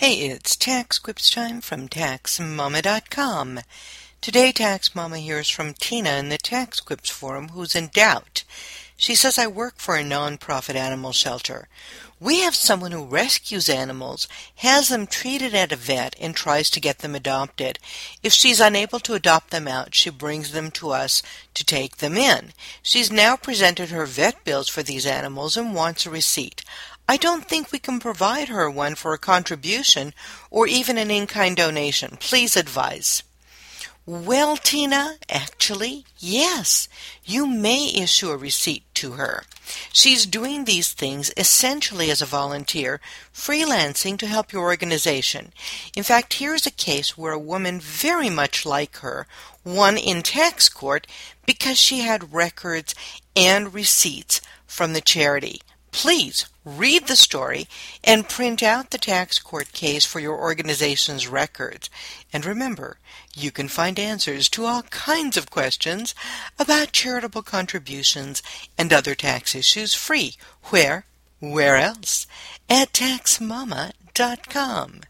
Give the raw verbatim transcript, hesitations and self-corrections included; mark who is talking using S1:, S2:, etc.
S1: Hey, it's Tax Quips time from Tax Mama dot com. Today, Tax Mama hears from Tina in the Tax Quips forum who's in doubt. She says, I work for a non-profit animal shelter. We have someone who rescues animals, has them treated at a vet, and tries to get them adopted. If she's unable to adopt them out, she brings them to us to take them in. She's now presented her vet bills for these animals and wants a receipt. I don't think we can provide her one for a contribution or even an in-kind donation. Please advise. Well, Tina, actually, yes, you may issue a receipt to her. She's doing these things essentially as a volunteer, freelancing to help your organization. In fact, here's a case where a woman very much like her won in tax court because she had records and receipts from the charity. Please read the story and print out the tax court case for your organization's records. And remember, you can find answers to all kinds of questions about charitable contributions and other tax issues free. Where? Where else? At Tax Mama dot com.